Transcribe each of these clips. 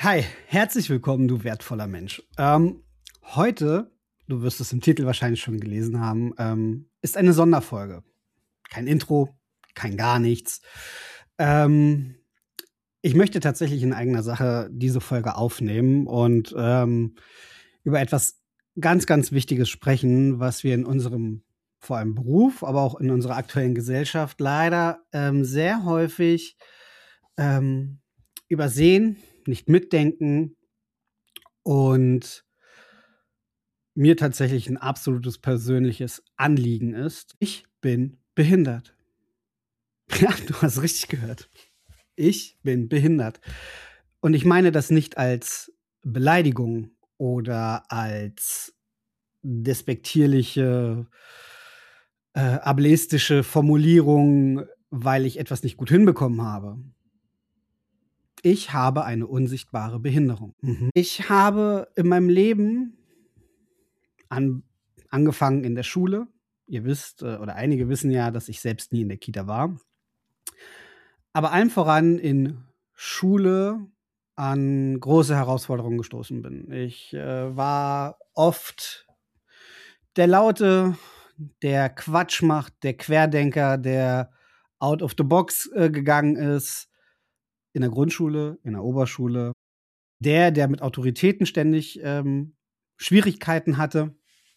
Hi, herzlich willkommen, du wertvoller Mensch. Heute, du wirst es im Titel wahrscheinlich schon gelesen haben, ist eine Sonderfolge. Kein Intro, kein gar nichts. Ähm, Ich möchte tatsächlich in eigener Sache diese Folge aufnehmen und über etwas ganz, ganz Wichtiges sprechen, was wir in unserem, vor allem Beruf, aber auch in unserer aktuellen Gesellschaft leider sehr häufig ähm, übersehen, nicht mitdenken und mir tatsächlich ein absolutes persönliches Anliegen ist. Ich bin behindert. Ja, du hast richtig gehört. Ich bin behindert. Und ich meine das nicht als Beleidigung oder als despektierliche, ableistische Formulierung, weil ich etwas nicht gut hinbekommen habe. Ich habe eine unsichtbare Behinderung. Ich habe in meinem Leben an angefangen in der Schule. Ihr wisst, oder einige wissen ja, dass ich selbst nie in der Kita war. Aber allen voran in Schule an große Herausforderungen gestoßen bin. Ich war oft der Laute, der Quatsch macht, der Querdenker, der out of the box gegangen ist. In der Grundschule, in der Oberschule. Der mit Autoritäten ständig Schwierigkeiten hatte.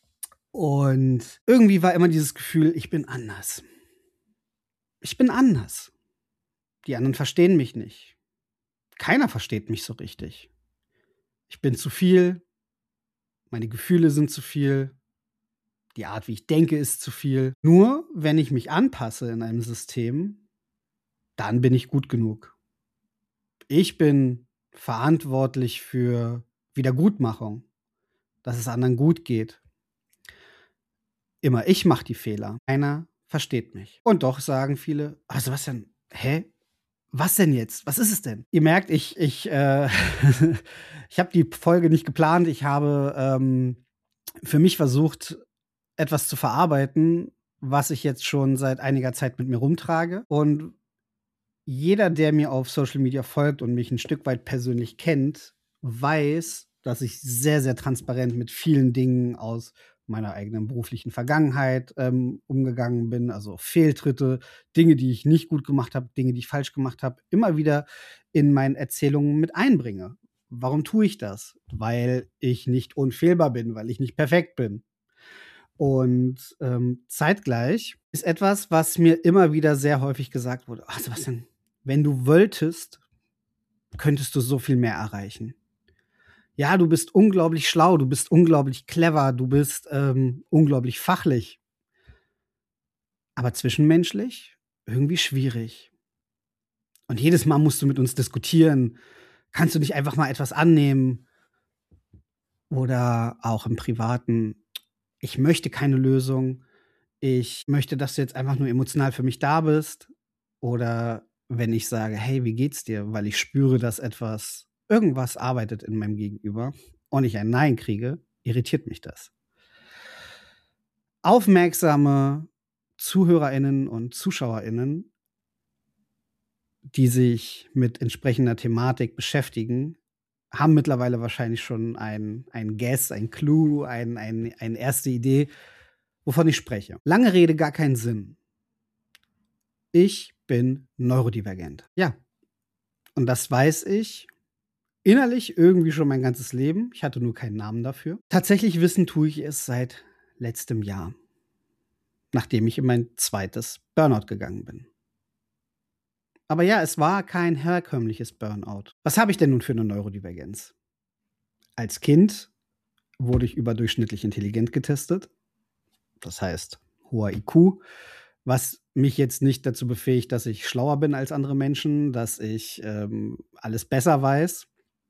Und irgendwie war immer dieses Gefühl, ich bin anders. Ich bin anders. Die anderen verstehen mich nicht. Keiner versteht mich so richtig. Ich bin zu viel. Meine Gefühle sind zu viel. Die Art, wie ich denke, ist zu viel. Nur wenn ich mich anpasse in einem System, dann bin ich gut genug. Ich bin verantwortlich für Wiedergutmachung, dass es anderen gut geht. Immer ich mache die Fehler. Keiner versteht mich. Und doch sagen viele, also was denn? Hä? Was denn jetzt? Was ist es denn? Ihr merkt, ich ich habe die Folge nicht geplant. Ich habe für mich versucht, etwas zu verarbeiten, was ich jetzt schon seit einiger Zeit mit mir rumtrage. Und jeder, der mir auf Social Media folgt und mich ein Stück weit persönlich kennt, weiß, dass ich sehr, sehr transparent mit vielen Dingen aus meiner eigenen beruflichen Vergangenheit umgegangen bin. Also Fehltritte, Dinge, die ich nicht gut gemacht habe, Dinge, die ich falsch gemacht habe, immer wieder in meinen Erzählungen mit einbringe. Warum tue ich das? Weil ich nicht unfehlbar bin, weil ich nicht perfekt bin. Und zeitgleich ist etwas, was mir immer wieder sehr häufig gesagt wurde: Ach, Sebastian, wenn du wolltest, könntest du so viel mehr erreichen. Ja, du bist unglaublich schlau, du bist unglaublich clever, du bist unglaublich fachlich. Aber zwischenmenschlich irgendwie schwierig. Und jedes Mal musst du mit uns diskutieren. Kannst du nicht einfach mal etwas annehmen? Oder auch im Privaten. Ich möchte keine Lösung. Ich möchte, dass du jetzt einfach nur emotional für mich da bist. Oder wenn ich sage: „Hey, wie geht's dir?", weil ich spüre, dass irgendwas arbeitet in meinem Gegenüber und ich ein Nein kriege, irritiert mich das. Aufmerksame ZuhörerInnen und ZuschauerInnen, die sich mit entsprechender Thematik beschäftigen, haben mittlerweile wahrscheinlich schon ein Guess, ein Clue, eine erste Idee, wovon ich spreche. Lange Rede, gar keinen Sinn. Ich bin neurodivergent. Ja, und das weiß ich innerlich irgendwie schon mein ganzes Leben. Ich hatte nur keinen Namen dafür. Tatsächlich wissen tue ich es seit letztem Jahr, nachdem ich in mein zweites Burnout gegangen bin. Aber ja, es war kein herkömmliches Burnout. Was habe ich denn nun für eine Neurodivergenz? Als Kind wurde ich überdurchschnittlich intelligent getestet. Das heißt, hoher IQ, was mich jetzt nicht dazu befähigt, dass ich schlauer bin als andere Menschen, dass ich alles besser weiß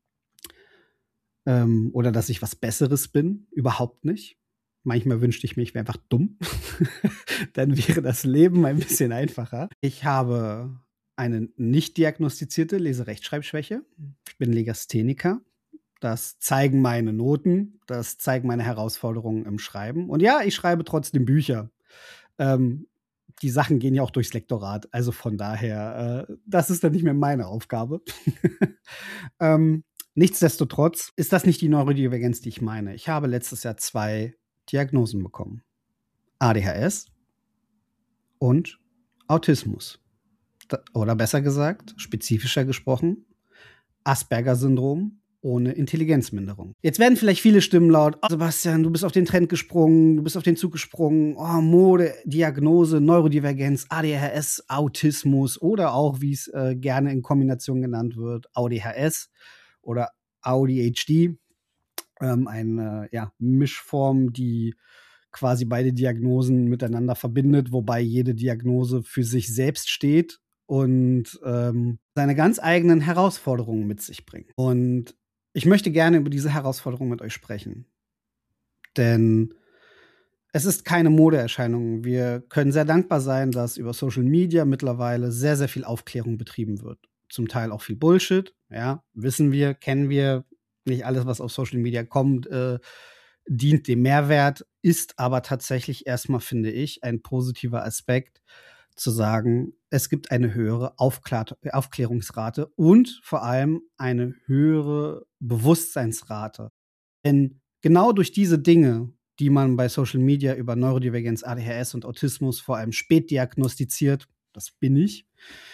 oder dass ich was Besseres bin. Überhaupt nicht. Manchmal wünschte ich mir, ich wäre einfach dumm. Dann wäre das Leben ein bisschen einfacher. Ich habe eine nicht diagnostizierte Leserechtschreibschwäche. Ich bin Legastheniker. Das zeigen meine Noten, das zeigen meine Herausforderungen im Schreiben. Und ja, ich schreibe trotzdem Bücher. Ähm, Die Sachen gehen ja auch durchs Lektorat. Also von daher, das ist dann nicht mehr meine Aufgabe. ähm, Nichtsdestotrotz ist das nicht die Neurodivergenz, die ich meine. Ich habe letztes Jahr 2 Diagnosen bekommen. ADHS und Autismus. Oder besser gesagt, spezifischer gesprochen, Asperger-Syndrom ohne Intelligenzminderung. Jetzt werden vielleicht viele Stimmen laut: oh, Sebastian, du bist auf den Trend gesprungen, du bist auf den Zug gesprungen, oh, Mode, Diagnose, Neurodivergenz, ADHS, Autismus oder auch, wie es gerne in Kombination genannt wird, ADHS oder ADHD, eine Mischform, die quasi beide Diagnosen miteinander verbindet, wobei jede Diagnose für sich selbst steht und seine ganz eigenen Herausforderungen mit sich bringt. Und ich möchte gerne über diese Herausforderungen mit euch sprechen. Denn es ist keine Modeerscheinung. Wir können sehr dankbar sein, dass über Social Media mittlerweile sehr, sehr viel Aufklärung betrieben wird. Zum Teil auch viel Bullshit, ja, wissen wir, kennen wir. Nicht alles, was auf Social Media kommt, dient dem Mehrwert, ist aber tatsächlich erstmal, finde ich, ein positiver Aspekt, zu sagen, es gibt eine höhere Aufklärungsrate und vor allem eine höhere Bewusstseinsrate. Denn genau durch diese Dinge, die man bei Social Media über Neurodivergenz, ADHS und Autismus vor allem spät diagnostiziert, das bin ich,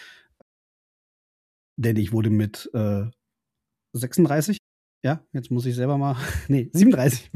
denn ich wurde mit 36, ja, jetzt muss ich selber mal, nee, 37.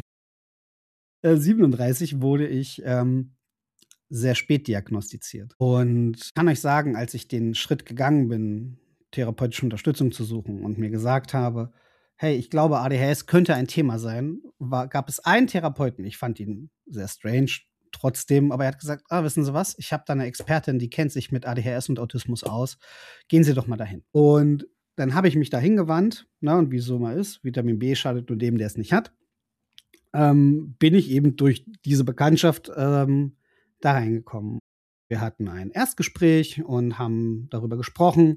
37 wurde ich sehr spät diagnostiziert. Und kann euch sagen, als ich den Schritt gegangen bin, therapeutische Unterstützung zu suchen und mir gesagt habe, hey, ich glaube, ADHS könnte ein Thema sein, gab es einen Therapeuten, ich fand ihn sehr strange trotzdem, aber er hat gesagt, wissen Sie was, ich habe da eine Expertin, die kennt sich mit ADHS und Autismus aus, gehen Sie doch mal dahin. Und dann habe ich mich dahin gewandt, und wie es so mal ist, Vitamin B schadet nur dem, der es nicht hat, bin ich eben durch diese Bekanntschaft da reingekommen. Wir hatten ein Erstgespräch und haben darüber gesprochen.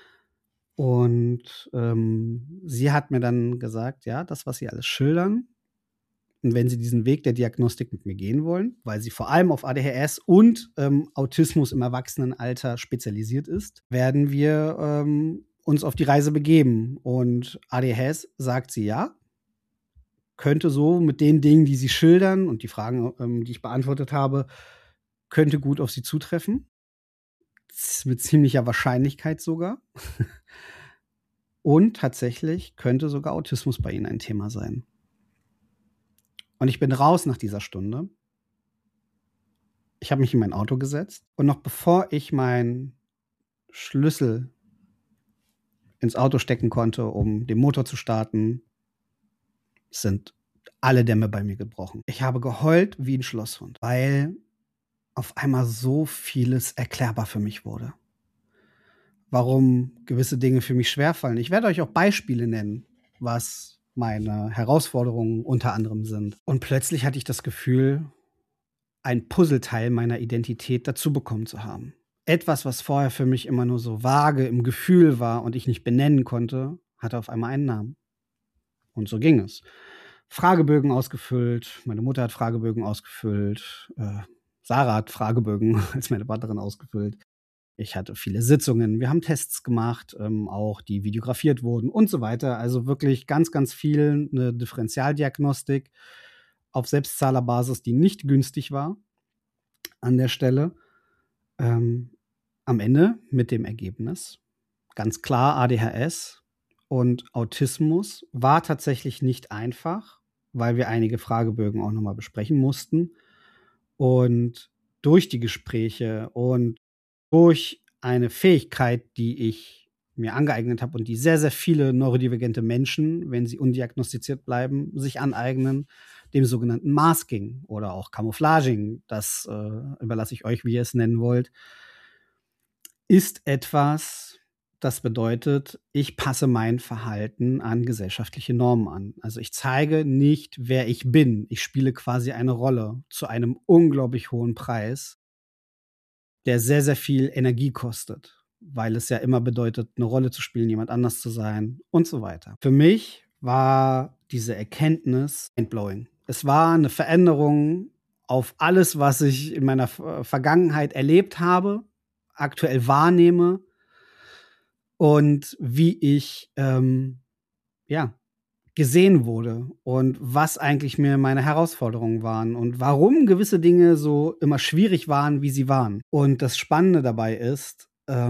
Und sie hat mir dann gesagt, ja, das, was Sie alles schildern, und wenn Sie diesen Weg der Diagnostik mit mir gehen wollen, weil sie vor allem auf ADHS und Autismus im Erwachsenenalter spezialisiert ist, werden wir uns auf die Reise begeben. Und ADHS, sagt sie, ja, könnte so mit den Dingen, die sie schildern und die Fragen, die ich beantwortet habe, könnte gut auf sie zutreffen. Mit ziemlicher Wahrscheinlichkeit sogar. Und tatsächlich könnte sogar Autismus bei ihnen ein Thema sein. Und ich bin raus nach dieser Stunde. Ich habe mich in mein Auto gesetzt und noch bevor ich meinen Schlüssel ins Auto stecken konnte, um den Motor zu starten, sind alle Dämme bei mir gebrochen. Ich habe geheult wie ein Schlosshund, weil auf einmal so vieles erklärbar für mich wurde. Warum gewisse Dinge für mich schwerfallen. Ich werde euch auch Beispiele nennen, was meine Herausforderungen unter anderem sind. Und plötzlich hatte ich das Gefühl, ein Puzzleteil meiner Identität dazu bekommen zu haben. Etwas, was vorher für mich immer nur so vage im Gefühl war und ich nicht benennen konnte, hatte auf einmal einen Namen. Und so ging es. Fragebögen ausgefüllt, meine Mutter hat Fragebögen ausgefüllt, Sarah hat Fragebögen als meine Partnerin ausgefüllt. Ich hatte viele Sitzungen, wir haben Tests gemacht, auch die videografiert wurden und so weiter. Also wirklich ganz, ganz viel eine Differentialdiagnostik auf Selbstzahlerbasis, die nicht günstig war an der Stelle. Am Ende mit dem Ergebnis, ganz klar ADHS und Autismus, war tatsächlich nicht einfach, weil wir einige Fragebögen auch nochmal besprechen mussten. Und durch die Gespräche und durch eine Fähigkeit, die ich mir angeeignet habe und die sehr, sehr viele neurodivergente Menschen, wenn sie undiagnostiziert bleiben, sich aneignen, dem sogenannten Masking oder auch Camouflaging, das überlasse ich euch, wie ihr es nennen wollt, ist etwas, das bedeutet, ich passe mein Verhalten an gesellschaftliche Normen an. Also ich zeige nicht, wer ich bin. Ich spiele quasi eine Rolle zu einem unglaublich hohen Preis, der sehr, sehr viel Energie kostet, weil es ja immer bedeutet, eine Rolle zu spielen, jemand anders zu sein und so weiter. Für mich war diese Erkenntnis mindblowing. Es war eine Veränderung auf alles, was ich in meiner Vergangenheit erlebt habe, aktuell wahrnehme und wie ich ja, gesehen wurde und was eigentlich mir meine Herausforderungen waren und warum gewisse Dinge so immer schwierig waren, wie sie waren. Und das Spannende dabei ist,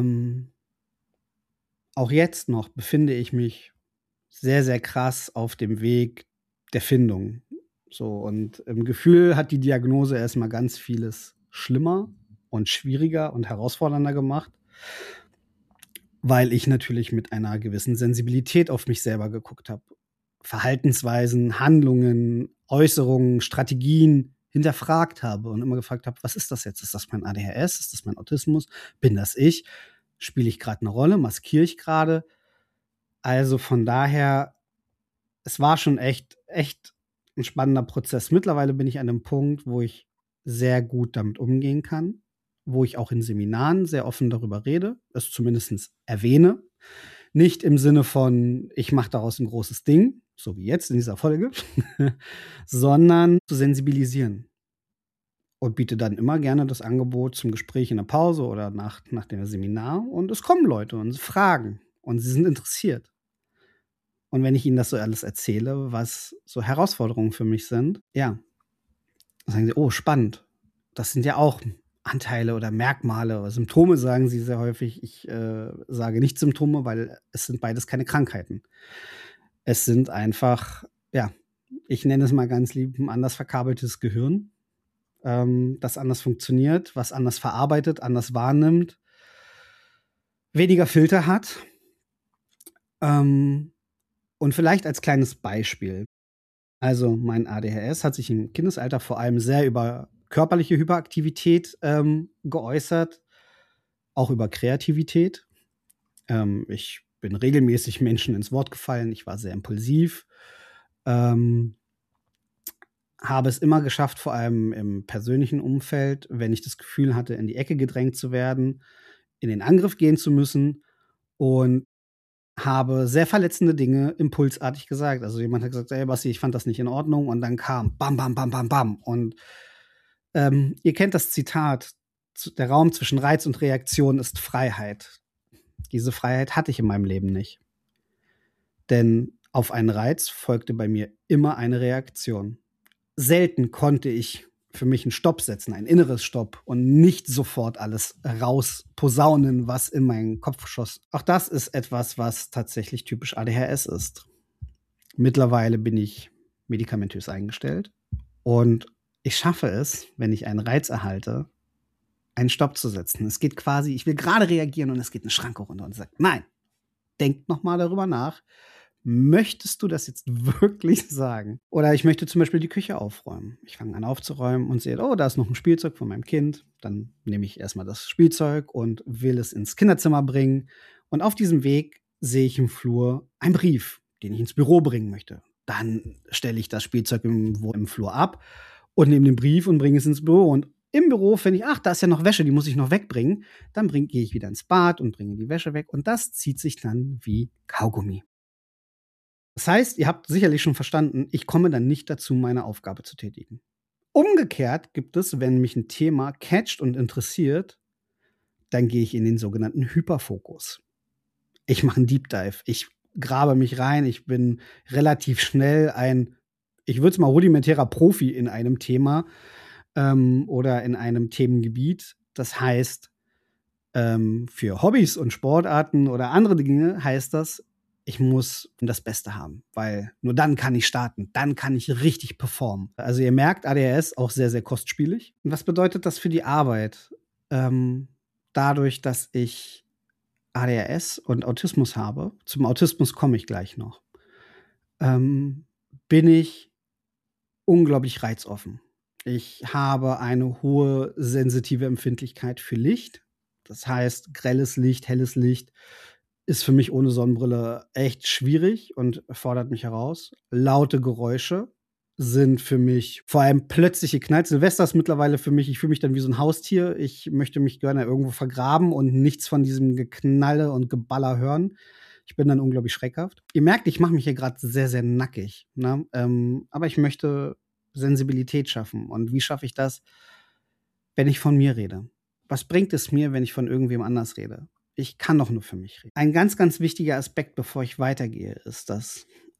auch jetzt noch befinde ich mich sehr, sehr krass auf dem Weg der Findung. So, und im Gefühl hat die Diagnose erstmal ganz vieles schlimmer und schwieriger und herausfordernder gemacht, weil ich natürlich mit einer gewissen Sensibilität auf mich selber geguckt habe. Verhaltensweisen, Handlungen, Äußerungen, Strategien hinterfragt habe und immer gefragt habe, was ist das jetzt? Ist das mein ADHS? Ist das mein Autismus? Bin das ich? Spiele ich gerade eine Rolle? Maskiere ich gerade? Also von daher, es war schon echt ein spannender Prozess. Mittlerweile bin ich an einem Punkt, wo ich sehr gut damit umgehen kann, wo ich auch in Seminaren sehr offen darüber rede, es zumindest erwähne. Nicht im Sinne von, ich mache daraus ein großes Ding, so wie jetzt in dieser Folge, sondern zu sensibilisieren. Und biete dann immer gerne das Angebot zum Gespräch in der Pause oder nach dem Seminar. Und es kommen Leute und fragen und sie sind interessiert. Und wenn ich ihnen das so alles erzähle, was so Herausforderungen für mich sind, ja, dann sagen sie, oh, spannend. Das sind ja auch Anteile oder Merkmale oder Symptome, sagen sie sehr häufig. Ich sage nicht Symptome, weil es sind beides keine Krankheiten. Es sind einfach, ja, ich nenne es mal ganz lieb, ein anders verkabeltes Gehirn, das anders funktioniert, was anders verarbeitet, anders wahrnimmt, weniger Filter hat. Und vielleicht als kleines Beispiel. Also mein ADHS hat sich im Kindesalter vor allem sehr über körperliche Hyperaktivität geäußert, auch über Kreativität. Ich bin regelmäßig Menschen ins Wort gefallen, ich war sehr impulsiv, habe es immer geschafft, vor allem im persönlichen Umfeld, wenn ich das Gefühl hatte, in die Ecke gedrängt zu werden, in den Angriff gehen zu müssen und habe sehr verletzende Dinge impulsartig gesagt. Also jemand hat gesagt, ey Basti, ich fand das nicht in Ordnung und dann kam bam, bam, bam, bam, bam. Und ihr kennt das Zitat, der Raum zwischen Reiz und Reaktion ist Freiheit. Diese Freiheit hatte ich in meinem Leben nicht. Denn auf einen Reiz folgte bei mir immer eine Reaktion. Selten konnte ich für mich einen Stopp setzen, ein inneres Stopp und nicht sofort alles rausposaunen, was in meinen Kopf schoss. Auch das ist etwas, was tatsächlich typisch ADHS ist. Mittlerweile bin ich medikamentös eingestellt und ich schaffe es, wenn ich einen Reiz erhalte, einen Stopp zu setzen. Es geht quasi, ich will gerade reagieren und es geht eine Schranke runter und sagt, nein, denk noch mal darüber nach. Möchtest du das jetzt wirklich sagen? Oder ich möchte zum Beispiel die Küche aufräumen. Ich fange an aufzuräumen und sehe, oh, da ist noch ein Spielzeug von meinem Kind. Dann nehme ich erstmal das Spielzeug und will es ins Kinderzimmer bringen. Und auf diesem Weg sehe ich im Flur einen Brief, den ich ins Büro bringen möchte. Dann stelle ich das Spielzeug im Flur ab und nehme den Brief und bringe es ins Büro. Und im Büro finde ich, ach, da ist ja noch Wäsche, die muss ich noch wegbringen. Dann gehe ich wieder ins Bad und bringe die Wäsche weg. Und das zieht sich dann wie Kaugummi. Das heißt, ihr habt sicherlich schon verstanden, ich komme dann nicht dazu, meine Aufgabe zu tätigen. Umgekehrt gibt es, wenn mich ein Thema catcht und interessiert, dann gehe ich in den sogenannten Hyperfokus. Ich mache einen Deep Dive. Ich grabe mich rein. Ich bin relativ schnell ich würde es mal rudimentärer Profi in einem Thema oder in einem Themengebiet. Das heißt, für Hobbys und Sportarten oder andere Dinge heißt das, ich muss das Beste haben, weil nur dann kann ich starten, dann kann ich richtig performen. Also ihr merkt, ADHS auch sehr, sehr kostspielig. Und was bedeutet das für die Arbeit? Dadurch, dass ich ADHS und Autismus habe, zum Autismus komme ich gleich noch, bin ich unglaublich reizoffen. Ich habe eine hohe sensitive Empfindlichkeit für Licht. Das heißt, grelles Licht, helles Licht ist für mich ohne Sonnenbrille echt schwierig und fordert mich heraus. Laute Geräusche sind für mich, vor allem plötzliche Knall. Silvester ist mittlerweile für mich, ich fühle mich dann wie so ein Haustier. Ich möchte mich gerne irgendwo vergraben und nichts von diesem Geknalle und Geballer hören. Ich bin dann unglaublich schreckhaft. Ihr merkt, ich mache mich hier gerade sehr, sehr nackig. Ne? Aber ich möchte Sensibilität schaffen. Und wie schaffe ich das, wenn ich von mir rede? Was bringt es mir, wenn ich von irgendwem anders rede? Ich kann doch nur für mich reden. Ein ganz, ganz wichtiger Aspekt, bevor ich weitergehe, ist, dass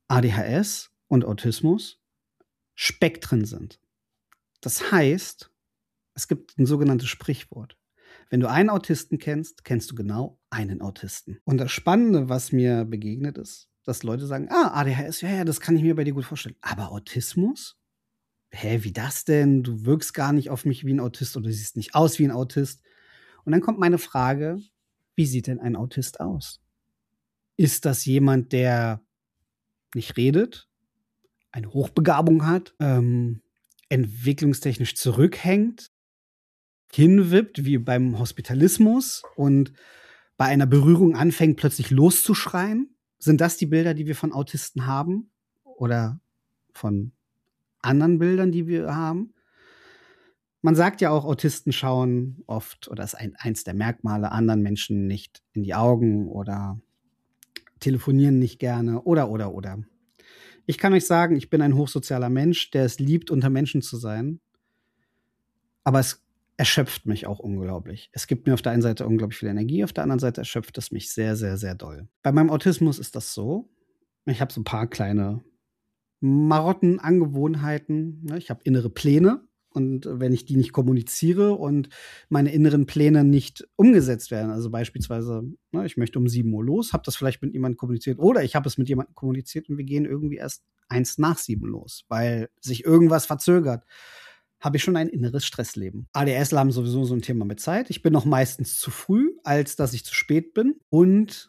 ADHS und Autismus Spektren sind. Das heißt, es gibt ein sogenanntes Sprichwort. Wenn du einen Autisten kennst, kennst du genau einen Autisten. Und das Spannende, was mir begegnet ist, dass Leute sagen, ADHS, ja, das kann ich mir bei dir gut vorstellen. Aber Autismus? Hä, wie das denn? Du wirkst gar nicht auf mich wie ein Autist oder du siehst nicht aus wie ein Autist. Und dann kommt meine Frage, wie sieht denn ein Autist aus? Ist das jemand, der nicht redet, eine Hochbegabung hat, entwicklungstechnisch zurückhängt, hinwippt wie beim Hospitalismus und bei einer Berührung anfängt plötzlich loszuschreien? Sind das die Bilder, die wir von Autisten haben? Oder von anderen Bildern, die wir haben? Man sagt ja auch, Autisten schauen oft, oder ist eins der Merkmale, anderen Menschen nicht in die Augen oder telefonieren nicht gerne oder. Ich kann euch sagen, ich bin ein hochsozialer Mensch, der es liebt, unter Menschen zu sein. Aber es erschöpft mich auch unglaublich. Es gibt mir auf der einen Seite unglaublich viel Energie, auf der anderen Seite erschöpft es mich sehr, sehr, sehr doll. Bei meinem Autismus ist das so. Ich habe so ein paar kleine Marotten, Angewohnheiten. Ich habe innere Pläne. Und wenn ich die nicht kommuniziere und meine inneren Pläne nicht umgesetzt werden, also beispielsweise, ich möchte um 7 Uhr los, habe das vielleicht mit jemandem kommuniziert oder ich habe es mit jemandem kommuniziert und wir gehen irgendwie erst 1 nach 7 los, weil sich irgendwas verzögert, habe ich schon ein inneres Stressleben. ADSler haben sowieso so ein Thema mit Zeit. Ich bin noch meistens zu früh, als dass ich zu spät bin. Und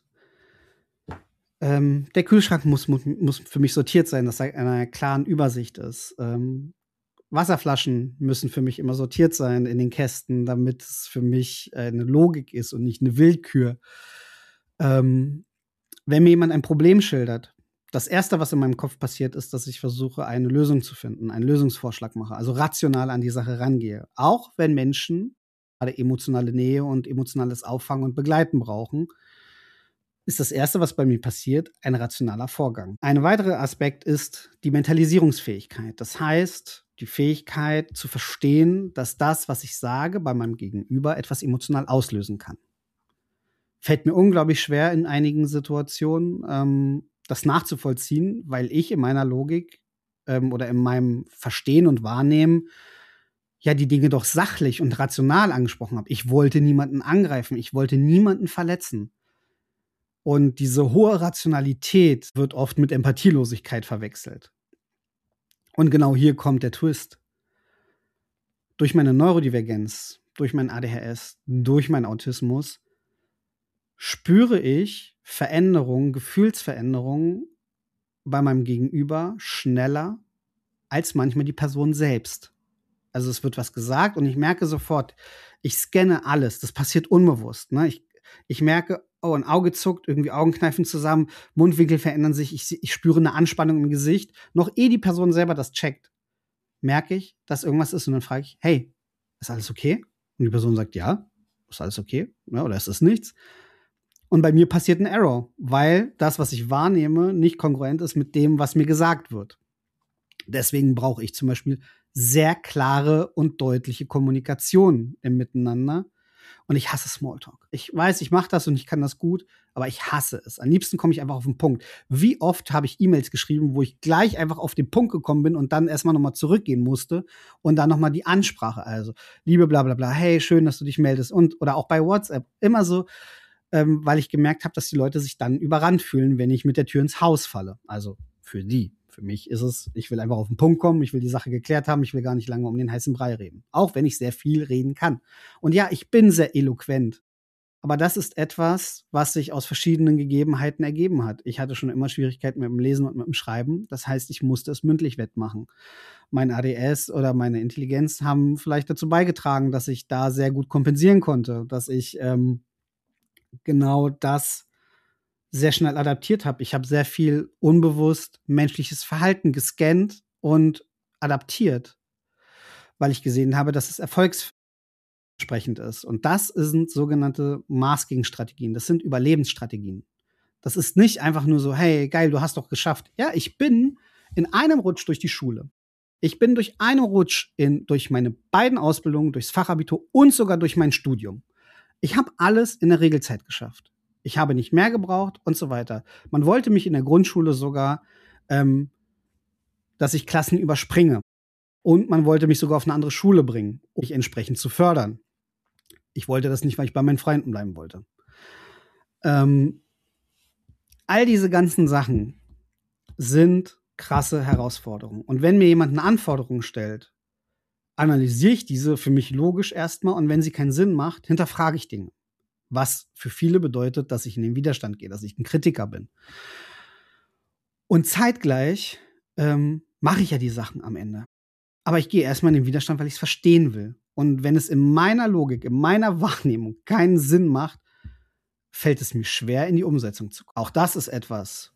der Kühlschrank muss für mich sortiert sein, dass er in einer klaren Übersicht ist. Wasserflaschen müssen für mich immer sortiert sein in den Kästen, damit es für mich eine Logik ist und nicht eine Willkür. Wenn mir jemand ein Problem schildert, das Erste, was in meinem Kopf passiert, ist, dass ich versuche, eine Lösung zu finden, einen Lösungsvorschlag mache, also rational an die Sache rangehe. Auch wenn Menschen gerade emotionale Nähe und emotionales Auffangen und Begleiten brauchen, ist das Erste, was bei mir passiert, ein rationaler Vorgang. Ein weiterer Aspekt ist die Mentalisierungsfähigkeit. Das heißt, die Fähigkeit zu verstehen, dass das, was ich sage, bei meinem Gegenüber etwas emotional auslösen kann. Fällt mir unglaublich schwer in einigen Situationen, das nachzuvollziehen, weil ich in meiner Logik oder in meinem Verstehen und Wahrnehmen ja die Dinge doch sachlich und rational angesprochen habe. Ich wollte niemanden angreifen, ich wollte niemanden verletzen. Und diese hohe Rationalität wird oft mit Empathielosigkeit verwechselt. Und genau hier kommt der Twist. Durch meine Neurodivergenz, durch mein ADHS, durch meinen Autismus spüre ich Veränderungen, Gefühlsveränderungen bei meinem Gegenüber schneller als manchmal die Person selbst. Also es wird was gesagt und ich merke sofort, ich scanne alles. Das passiert unbewusst. Ne? Ich merke, oh, ein Auge zuckt, irgendwie Augen kneifen zusammen, Mundwinkel verändern sich, ich spüre eine Anspannung im Gesicht. Noch ehe die Person selber das checkt, merke ich, dass irgendwas ist und dann frage ich, hey, ist alles okay? Und die Person sagt, ja, ist alles okay, oder ist es nichts? Und bei mir passiert ein Error, weil das, was ich wahrnehme, nicht kongruent ist mit dem, was mir gesagt wird. Deswegen brauche ich zum Beispiel sehr klare und deutliche Kommunikation im Miteinander. Und ich hasse Smalltalk. Ich weiß, ich mache das und ich kann das gut, aber ich hasse es. Am liebsten komme ich einfach auf den Punkt. Wie oft habe ich E-Mails geschrieben, wo ich gleich einfach auf den Punkt gekommen bin und dann erstmal nochmal zurückgehen musste und dann nochmal die Ansprache. Also, liebe bla bla bla, hey, schön, dass du dich meldest. Oder auch bei WhatsApp. Immer so, weil ich gemerkt habe, dass die Leute sich dann überrannt fühlen, wenn ich mit der Tür ins Haus falle. Also für die. Für mich ist es, ich will einfach auf den Punkt kommen, ich will die Sache geklärt haben, ich will gar nicht lange um den heißen Brei reden. Auch wenn ich sehr viel reden kann. Und ja, ich bin sehr eloquent. Aber das ist etwas, was sich aus verschiedenen Gegebenheiten ergeben hat. Ich hatte schon immer Schwierigkeiten mit dem Lesen und mit dem Schreiben. Das heißt, ich musste es mündlich wettmachen. Mein ADS oder meine Intelligenz haben vielleicht dazu beigetragen, dass ich da sehr gut kompensieren konnte, dass ich genau das sehr schnell adaptiert habe. Ich habe sehr viel unbewusst menschliches Verhalten gescannt und adaptiert, weil ich gesehen habe, dass es erfolgsversprechend ist. Und das sind sogenannte Masking-Strategien. Das sind Überlebensstrategien. Das ist nicht einfach nur so, hey, geil, du hast doch geschafft. Ja, ich bin in einem Rutsch durch die Schule. Ich bin durch einen Rutsch durch meine beiden Ausbildungen, durchs Fachabitur und sogar durch mein Studium. Ich habe alles in der Regelzeit geschafft. Ich habe nicht mehr gebraucht und so weiter. Man wollte mich in der Grundschule sogar dass ich Klassen überspringe. Und man wollte mich sogar auf eine andere Schule bringen, um mich entsprechend zu fördern. Ich wollte das nicht, weil ich bei meinen Freunden bleiben wollte. All diese ganzen Sachen sind krasse Herausforderungen. Und wenn mir jemand eine Anforderung stellt, analysiere ich diese für mich logisch erstmal. Und wenn sie keinen Sinn macht, hinterfrage ich Dinge. Was für viele bedeutet, dass ich in den Widerstand gehe, dass ich ein Kritiker bin. Und zeitgleich mache ich ja die Sachen am Ende. Aber ich gehe erstmal in den Widerstand, weil ich es verstehen will. Und wenn es in meiner Logik, in meiner Wahrnehmung keinen Sinn macht, fällt es mir schwer, in die Umsetzung zu kommen. Auch das ist etwas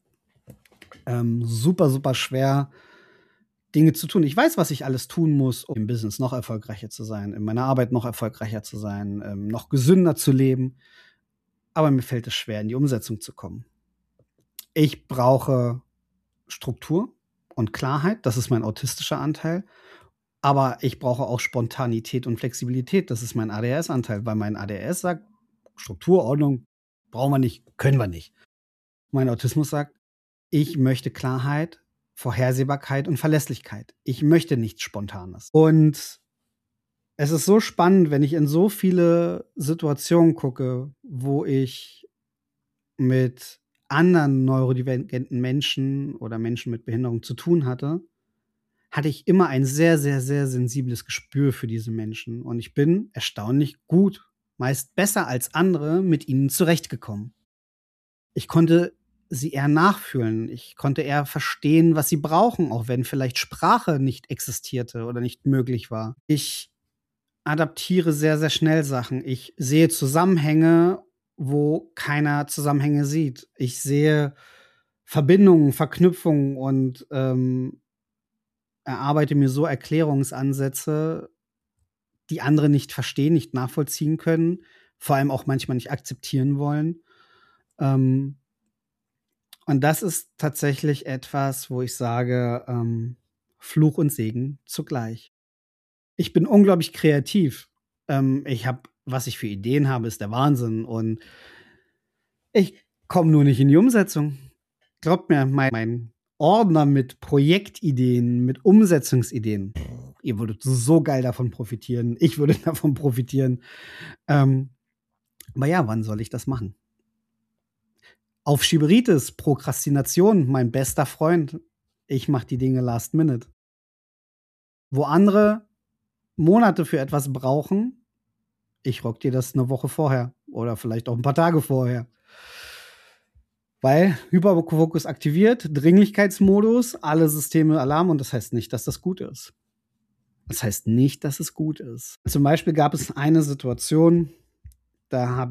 super, super schwer, Dinge zu tun. Ich weiß, was ich alles tun muss, um im Business noch erfolgreicher zu sein, in meiner Arbeit noch erfolgreicher zu sein, noch gesünder zu leben. Aber mir fällt es schwer, in die Umsetzung zu kommen. Ich brauche Struktur und Klarheit. Das ist mein autistischer Anteil. Aber ich brauche auch Spontanität und Flexibilität. Das ist mein ADHS-Anteil, weil mein ADHS sagt, Struktur, Ordnung brauchen wir nicht, können wir nicht. Mein Autismus sagt, ich möchte Klarheit, Vorhersehbarkeit und Verlässlichkeit. Ich möchte nichts Spontanes. Und es ist so spannend, wenn ich in so viele Situationen gucke, wo ich mit anderen neurodivergenten Menschen oder Menschen mit Behinderung zu tun hatte ich immer ein sehr, sehr, sehr sensibles Gespür für diese Menschen. Und ich bin erstaunlich gut, meist besser als andere, mit ihnen zurechtgekommen. Ich konnte sie eher nachfühlen. Ich konnte eher verstehen, was sie brauchen, auch wenn vielleicht Sprache nicht existierte oder nicht möglich war. Ich adaptiere sehr, sehr schnell Sachen. Ich sehe Zusammenhänge, wo keiner Zusammenhänge sieht. Ich sehe Verbindungen, Verknüpfungen und erarbeite mir so Erklärungsansätze, die andere nicht verstehen, nicht nachvollziehen können, vor allem auch manchmal nicht akzeptieren wollen. Und das ist tatsächlich etwas, wo ich sage, Fluch und Segen zugleich. Ich bin unglaublich kreativ. Was ich für Ideen habe, ist der Wahnsinn. Und ich komme nur nicht in die Umsetzung. Glaubt mir, mein Ordner mit Projektideen, mit Umsetzungsideen. Ihr würdet so geil davon profitieren. Ich würde davon profitieren. Aber ja, wann soll ich das machen? Aufschieberitis, Prokrastination, mein bester Freund. Ich mache die Dinge last minute. Wo andere Monate für etwas brauchen, ich rock dir das eine Woche vorher oder vielleicht auch ein paar Tage vorher. Weil Hyperfokus aktiviert, Dringlichkeitsmodus, alle Systeme Alarm und das heißt nicht, dass das gut ist. Das heißt nicht, dass es gut ist. Zum Beispiel gab es eine Situation, da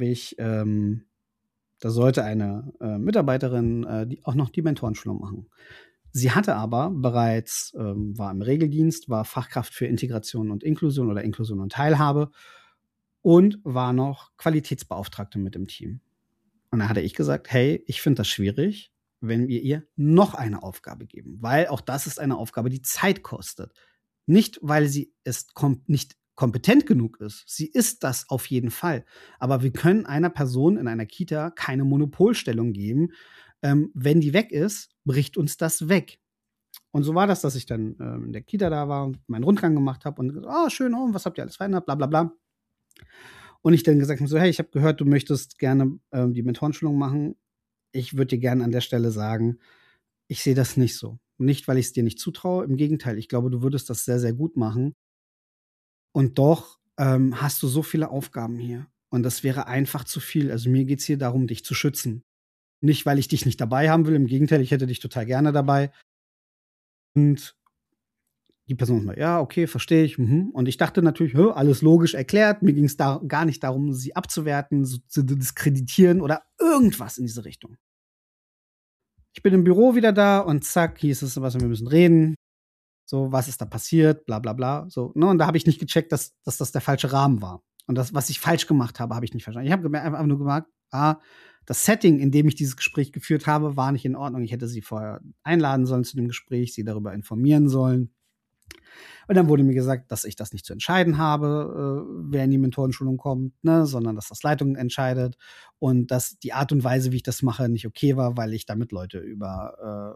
sollte eine Mitarbeiterin auch noch die Mentorenschulung machen. Sie hatte aber bereits, war im Regeldienst, war Fachkraft für Integration und Inklusion oder Inklusion und Teilhabe und war noch Qualitätsbeauftragte mit im Team. Und da hatte ich gesagt, hey, ich finde das schwierig, wenn wir ihr noch eine Aufgabe geben. Weil auch das ist eine Aufgabe, die Zeit kostet. Nicht, weil sie nicht kompetent genug ist. Sie ist das auf jeden Fall. Aber wir können einer Person in einer Kita keine Monopolstellung geben. Wenn die weg ist, bricht uns das weg. Und so war das, dass ich dann in der Kita da war und meinen Rundgang gemacht habe und gesagt, schön, was habt ihr alles verändert, bla bla bla. Und ich dann gesagt habe, so, hey, ich habe gehört, du möchtest gerne die Mentorenschulung machen. Ich würde dir gerne an der Stelle sagen, ich sehe das nicht so. Nicht, weil ich es dir nicht zutraue. Im Gegenteil, ich glaube, du würdest das sehr, sehr gut machen. Und doch hast du so viele Aufgaben hier. Und das wäre einfach zu viel. Also mir geht es hier darum, dich zu schützen. Nicht, weil ich dich nicht dabei haben will. Im Gegenteil, ich hätte dich total gerne dabei. Und die Person sagt, ja, okay, verstehe ich. Und ich dachte natürlich, alles logisch erklärt. Mir ging es da gar nicht darum, sie abzuwerten, zu diskreditieren oder irgendwas in diese Richtung. Ich bin im Büro wieder da und zack, hieß es, wir müssen reden. So, was ist da passiert, bla bla bla. So, ne? Und da habe ich nicht gecheckt, dass das der falsche Rahmen war. Und das, was ich falsch gemacht habe, habe ich nicht verstanden. Ich habe einfach nur gemerkt, das Setting, in dem ich dieses Gespräch geführt habe, war nicht in Ordnung. Ich hätte sie vorher einladen sollen zu dem Gespräch, sie darüber informieren sollen. Und dann wurde mir gesagt, dass ich das nicht zu entscheiden habe, wer in die Mentorenschulung kommt, ne, sondern dass das Leitung entscheidet und dass die Art und Weise, wie ich das mache, nicht okay war, weil ich damit Leute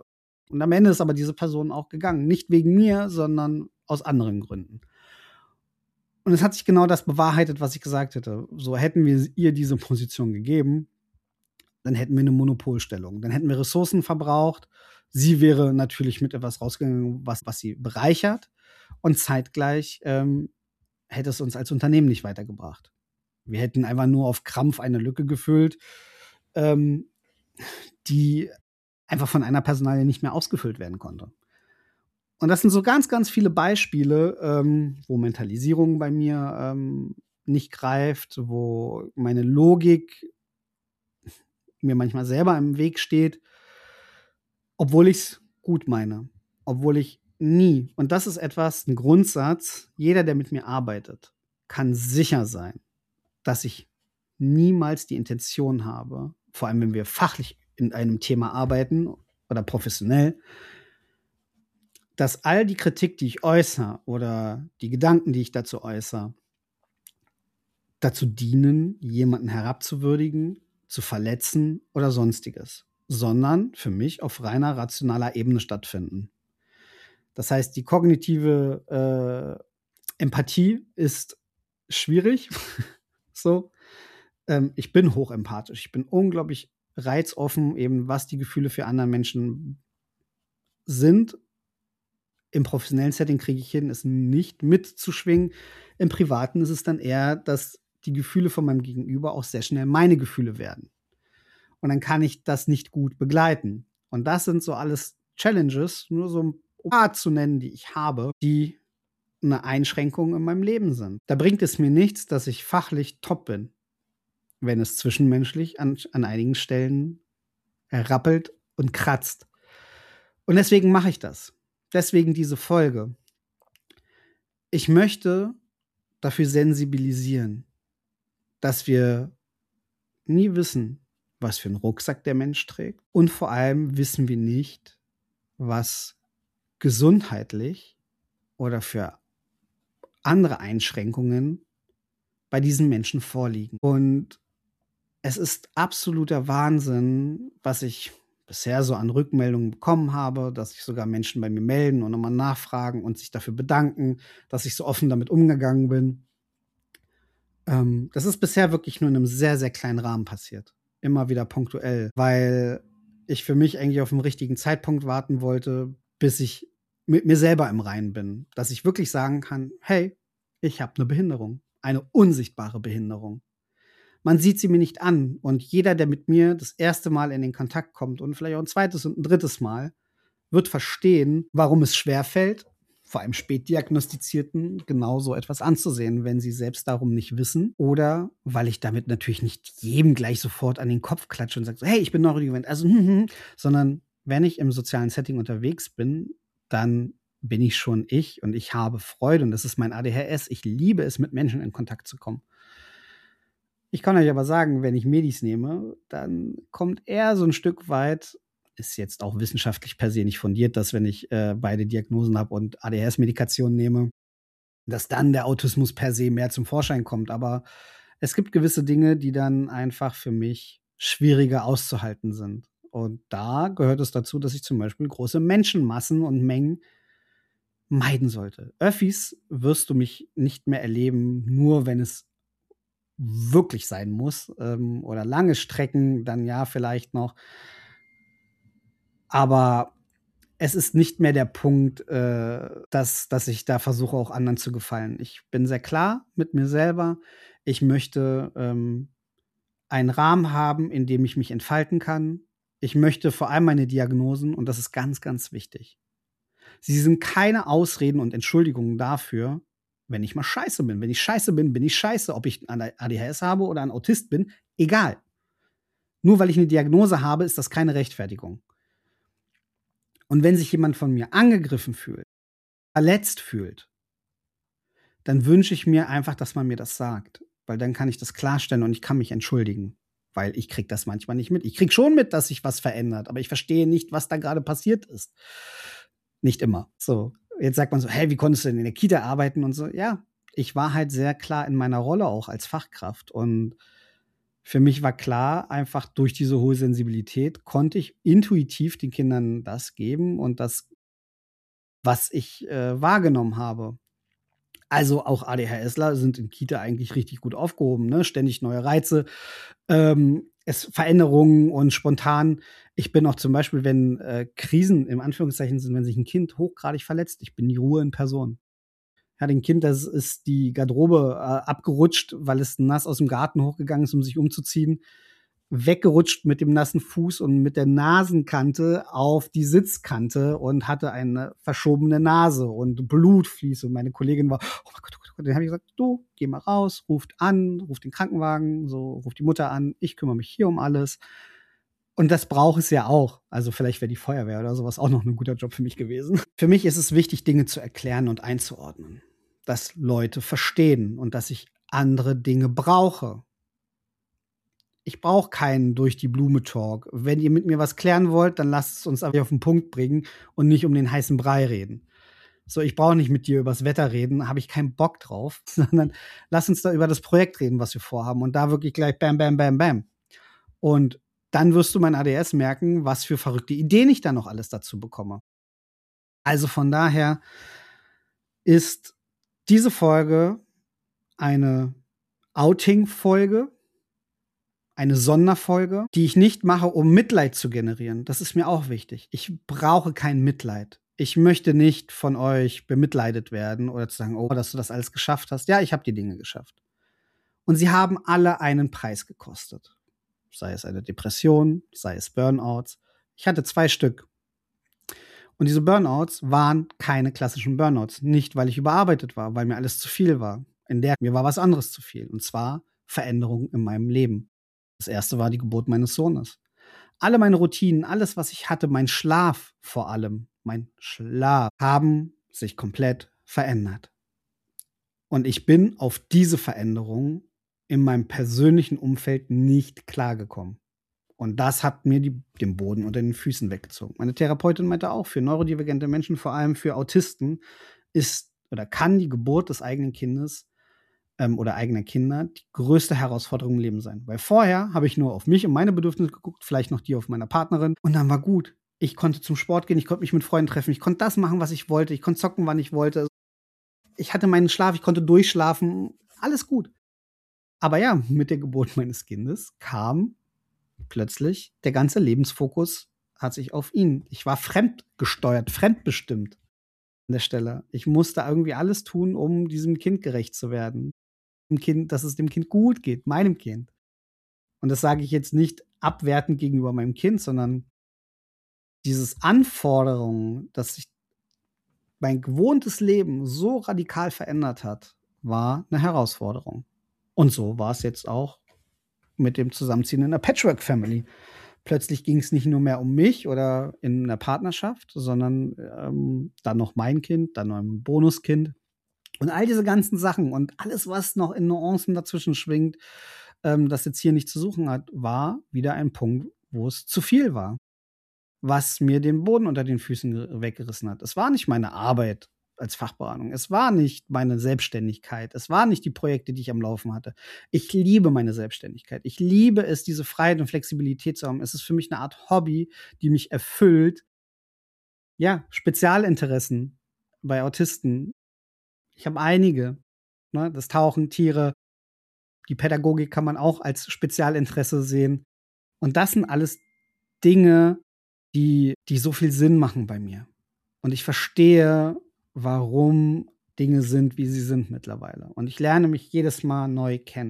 Und am Ende ist aber diese Person auch gegangen. Nicht wegen mir, sondern aus anderen Gründen. Und es hat sich genau das bewahrheitet, was ich gesagt hätte. So hätten wir ihr diese Position gegeben, dann hätten wir eine Monopolstellung. Dann hätten wir Ressourcen verbraucht. Sie wäre natürlich mit etwas rausgegangen, was sie bereichert. Und zeitgleich hätte es uns als Unternehmen nicht weitergebracht. Wir hätten einfach nur auf Krampf eine Lücke gefüllt, die einfach von einer Personalie nicht mehr ausgefüllt werden konnte. Und das sind so ganz, ganz viele Beispiele, wo Mentalisierung bei mir nicht greift, wo meine Logik mir manchmal selber im Weg steht, obwohl ich es gut meine, obwohl ich nie, und das ist etwas, ein Grundsatz, jeder, der mit mir arbeitet, kann sicher sein, dass ich niemals die Intention habe, vor allem wenn wir fachlich in einem Thema arbeiten oder professionell, dass all die Kritik, die ich äußere oder die Gedanken, die ich dazu äußere, dazu dienen, jemanden herabzuwürdigen, zu verletzen oder sonstiges, sondern für mich auf reiner rationaler Ebene stattfinden. Das heißt, die kognitive Empathie ist schwierig. So, ich bin hochempathisch. Ich bin unglaublich reizoffen, eben was die Gefühle für andere Menschen sind. Im professionellen Setting kriege ich hin, es nicht mitzuschwingen. Im Privaten ist es dann eher, dass die Gefühle von meinem Gegenüber auch sehr schnell meine Gefühle werden. Und dann kann ich das nicht gut begleiten. Und das sind so alles Challenges, nur so ein paar zu nennen, die ich habe, die eine Einschränkung in meinem Leben sind. Da bringt es mir nichts, dass ich fachlich top bin, wenn es zwischenmenschlich an einigen Stellen rappelt und kratzt. Und deswegen mache ich das. Deswegen diese Folge. Ich möchte dafür sensibilisieren, dass wir nie wissen, was für einen Rucksack der Mensch trägt. Und vor allem wissen wir nicht, was gesundheitlich oder für andere Einschränkungen bei diesen Menschen vorliegen. Und es ist absoluter Wahnsinn, was ich bisher so an Rückmeldungen bekommen habe, dass sich sogar Menschen bei mir melden und nochmal nachfragen und sich dafür bedanken, dass ich so offen damit umgegangen bin. Das ist bisher wirklich nur in einem sehr, sehr kleinen Rahmen passiert. Immer wieder punktuell, weil ich für mich eigentlich auf den richtigen Zeitpunkt warten wollte, bis ich mit mir selber im Reinen bin. Dass ich wirklich sagen kann, hey, ich habe eine Behinderung. Eine unsichtbare Behinderung. Man sieht sie mir nicht an. Und jeder, der mit mir das erste Mal in den Kontakt kommt und vielleicht auch ein zweites und ein drittes Mal, wird verstehen, warum es schwerfällt, vor allem Spätdiagnostizierten, genau so etwas anzusehen, wenn sie selbst darum nicht wissen. Oder weil ich damit natürlich nicht jedem gleich sofort an den Kopf klatsche und sage, so, hey, ich bin neurodivergent, also, sondern wenn ich im sozialen Setting unterwegs bin, dann bin ich schon ich und ich habe Freude und das ist mein ADHS. Ich liebe es, mit Menschen in Kontakt zu kommen. Ich kann euch aber sagen, wenn ich Medis nehme, dann kommt eher so ein Stück weit, ist jetzt auch wissenschaftlich per se nicht fundiert, dass wenn ich beide Diagnosen habe und ADHS-Medikation nehme, dass dann der Autismus per se mehr zum Vorschein kommt. Aber es gibt gewisse Dinge, die dann einfach für mich schwieriger auszuhalten sind. Und da gehört es dazu, dass ich zum Beispiel große Menschenmassen und Mengen meiden sollte. Öffis wirst du mich nicht mehr erleben, nur wenn es wirklich sein muss, oder lange Strecken, dann ja vielleicht noch. Aber es ist nicht mehr der Punkt, dass ich da versuche, auch anderen zu gefallen. Ich bin sehr klar mit mir selber. Ich möchte einen Rahmen haben, in dem ich mich entfalten kann. Ich möchte vor allem meine Diagnosen, und das ist ganz, ganz wichtig. Sie sind keine Ausreden und Entschuldigungen dafür, wenn ich mal scheiße bin. Wenn ich scheiße bin, bin ich scheiße. Ob ich ein ADHS habe oder ein Autist bin, egal. Nur weil ich eine Diagnose habe, ist das keine Rechtfertigung. Und wenn sich jemand von mir angegriffen fühlt, verletzt fühlt, dann wünsche ich mir einfach, dass man mir das sagt. Weil dann kann ich das klarstellen und ich kann mich entschuldigen. Weil ich kriege das manchmal nicht mit. Ich kriege schon mit, dass sich was verändert, aber ich verstehe nicht, was da gerade passiert ist. Nicht immer. So, jetzt sagt man so, hey, wie konntest du denn in der Kita arbeiten und so? Ja, ich war halt sehr klar in meiner Rolle auch als Fachkraft und Für mich war klar, einfach durch diese hohe Sensibilität konnte ich intuitiv den Kindern das geben und das, was ich wahrgenommen habe. Also auch ADHSler sind in Kita eigentlich richtig gut aufgehoben, ne? Ständig neue Reize, Veränderungen und spontan. Ich bin auch zum Beispiel, wenn Krisen im Anführungszeichen sind, wenn sich ein Kind hochgradig verletzt, ich bin die Ruhe in Person. Ja, dem Kind, das ist die Garderobe abgerutscht, weil es nass aus dem Garten hochgegangen ist, um sich umzuziehen, weggerutscht mit dem nassen Fuß und mit der Nasenkante auf die Sitzkante und hatte eine verschobene Nase und Blut fließt. Und meine Kollegin war, oh mein Gott, oh Gott. Dann habe ich gesagt, du, geh mal raus, ruft an, ruft den Krankenwagen, so, ruft die Mutter an, ich kümmere mich hier um alles. Und das braucht es ja auch. Also vielleicht wäre die Feuerwehr oder sowas auch noch ein guter Job für mich gewesen. Für mich ist es wichtig, Dinge zu erklären und einzuordnen. Dass Leute verstehen und dass ich andere Dinge brauche. Ich brauche keinen durch die Blume Talk. Wenn ihr mit mir was klären wollt, dann lasst es uns aber auf den Punkt bringen und nicht um den heißen Brei reden. So, ich brauche nicht mit dir übers Wetter reden, habe ich keinen Bock drauf, sondern lass uns da über das Projekt reden, was wir vorhaben und da wirklich gleich bam, bam, bam, bam. Und dann wirst du mein ADS merken, was für verrückte Ideen ich da noch alles dazu bekomme. Also von daher ist diese Folge eine Outing-Folge, eine Sonderfolge, die ich nicht mache, um Mitleid zu generieren. Das ist mir auch wichtig. Ich brauche kein Mitleid. Ich möchte nicht von euch bemitleidet werden oder zu sagen, oh, dass du das alles geschafft hast. Ja, ich habe die Dinge geschafft. Und sie haben alle einen Preis gekostet. Sei es eine Depression, sei es Burnouts. Ich hatte 2 Stück. Und diese Burnouts waren keine klassischen Burnouts. Nicht, weil ich überarbeitet war, weil mir alles zu viel war. Mir war was anderes zu viel. Und zwar Veränderungen in meinem Leben. Das erste war die Geburt meines Sohnes. Alle meine Routinen, alles, was ich hatte, mein Schlaf vor allem, mein Schlaf, haben sich komplett verändert. Und ich bin auf diese Veränderungen in meinem persönlichen Umfeld nicht klargekommen. Und das hat mir den Boden unter den Füßen weggezogen. Meine Therapeutin meinte auch, für neurodivergente Menschen, vor allem für Autisten, ist oder kann die Geburt des eigenen Kindes oder eigener Kinder die größte Herausforderung im Leben sein. Weil vorher habe ich nur auf mich und meine Bedürfnisse geguckt, vielleicht noch die auf meiner Partnerin. Und dann war gut. Ich konnte zum Sport gehen, ich konnte mich mit Freunden treffen, ich konnte das machen, was ich wollte, ich konnte zocken, wann ich wollte. Ich hatte meinen Schlaf, ich konnte durchschlafen, alles gut. Aber ja, mit der Geburt meines Kindes kam plötzlich der ganze Lebensfokus hat sich auf ihn. Ich war fremdgesteuert, fremdbestimmt an der Stelle. Ich musste irgendwie alles tun, um diesem Kind gerecht zu werden. Dass es dem Kind gut geht, meinem Kind. Und das sage ich jetzt nicht abwertend gegenüber meinem Kind, sondern dieses Anforderungen, dass sich mein gewohntes Leben so radikal verändert hat, war eine Herausforderung. Und so war es jetzt auch mit dem Zusammenziehen in einer Patchwork-Family. Plötzlich ging es nicht nur mehr um mich oder in einer Partnerschaft, sondern dann noch mein Kind, dann noch ein Bonuskind. Und all diese ganzen Sachen und alles, was noch in Nuancen dazwischen schwingt, das jetzt hier nicht zu suchen hat, war wieder ein Punkt, wo es zu viel war. Was mir den Boden unter den Füßen weggerissen hat. Es war nicht meine Arbeit als Fachberatung. Es war nicht meine Selbstständigkeit. Es waren nicht die Projekte, die ich am Laufen hatte. Ich liebe meine Selbstständigkeit. Ich liebe es, diese Freiheit und Flexibilität zu haben. Es ist für mich eine Art Hobby, die mich erfüllt. Ja, Spezialinteressen bei Autisten. Ich habe einige. Ne? Das Tauchen, Tiere, die Pädagogik kann man auch als Spezialinteresse sehen. Und das sind alles Dinge, die so viel Sinn machen bei mir. Und ich verstehe, warum Dinge sind, wie sie sind mittlerweile. Und ich lerne mich jedes Mal neu kennen.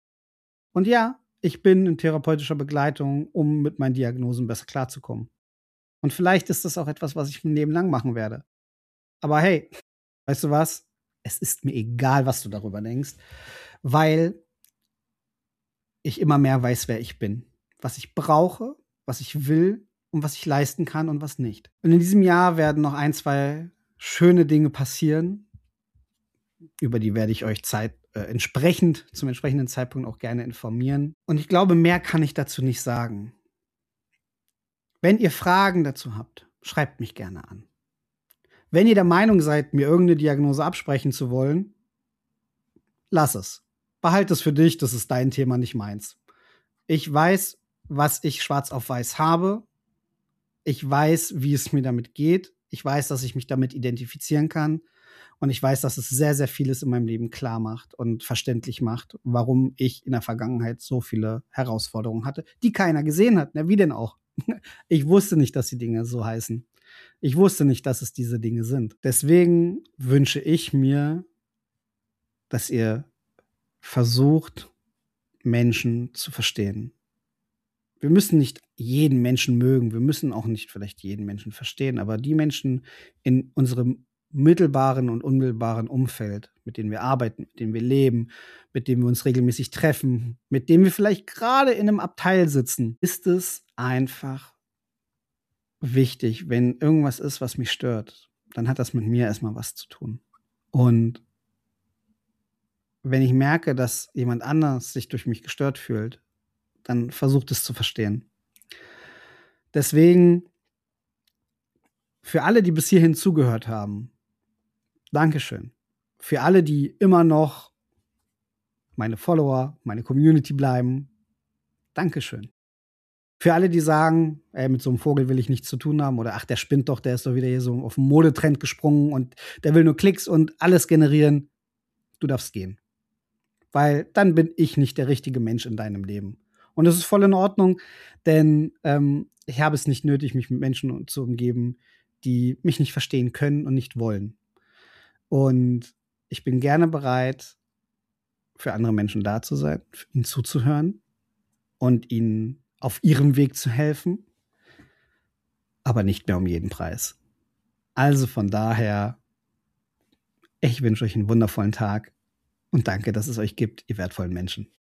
Und ja, ich bin in therapeutischer Begleitung, um mit meinen Diagnosen besser klarzukommen. Und vielleicht ist das auch etwas, was ich mein Leben lang machen werde. Aber hey, weißt du was? Es ist mir egal, was du darüber denkst, weil ich immer mehr weiß, wer ich bin, was ich brauche, was ich will und was ich leisten kann und was nicht. Und in diesem Jahr werden noch 1, 2 schöne Dinge passieren. Über die werde ich euch zum entsprechenden Zeitpunkt auch gerne informieren. Und ich glaube, mehr kann ich dazu nicht sagen. Wenn ihr Fragen dazu habt, schreibt mich gerne an. Wenn ihr der Meinung seid, mir irgendeine Diagnose absprechen zu wollen, lass es. Behalt es für dich, das ist dein Thema, nicht meins. Ich weiß, was ich schwarz auf weiß habe. Ich weiß, wie es mir damit geht. Ich weiß, dass ich mich damit identifizieren kann. Und ich weiß, dass es sehr, sehr vieles in meinem Leben klar macht und verständlich macht, warum ich in der Vergangenheit so viele Herausforderungen hatte, die keiner gesehen hat. Na, wie denn auch? Ich wusste nicht, dass die Dinge so heißen. Ich wusste nicht, dass es diese Dinge sind. Deswegen wünsche ich mir, dass ihr versucht, Menschen zu verstehen. Wir müssen nicht jeden Menschen mögen, wir müssen auch nicht vielleicht jeden Menschen verstehen, aber die Menschen in unserem mittelbaren und unmittelbaren Umfeld, mit denen wir arbeiten, mit denen wir leben, mit denen wir uns regelmäßig treffen, mit denen wir vielleicht gerade in einem Abteil sitzen, ist es einfach wichtig, wenn irgendwas ist, was mich stört, dann hat das mit mir erstmal was zu tun. Und wenn ich merke, dass jemand anders sich durch mich gestört fühlt, dann versucht es zu verstehen. Deswegen, für alle, die bis hierhin zugehört haben, Dankeschön. Für alle, die immer noch meine Follower, meine Community bleiben, Dankeschön. Für alle, die sagen, ey, mit so einem Vogel will ich nichts zu tun haben oder ach, der spinnt doch, der ist doch wieder hier so auf den Modetrend gesprungen und der will nur Klicks und alles generieren, du darfst gehen. Weil dann bin ich nicht der richtige Mensch in deinem Leben. Und das ist voll in Ordnung, denn ich habe es nicht nötig, mich mit Menschen zu umgeben, die mich nicht verstehen können und nicht wollen. Und ich bin gerne bereit, für andere Menschen da zu sein, ihnen zuzuhören und ihnen auf ihrem Weg zu helfen, aber nicht mehr um jeden Preis. Also von daher, ich wünsche euch einen wundervollen Tag und danke, dass es euch gibt, ihr wertvollen Menschen.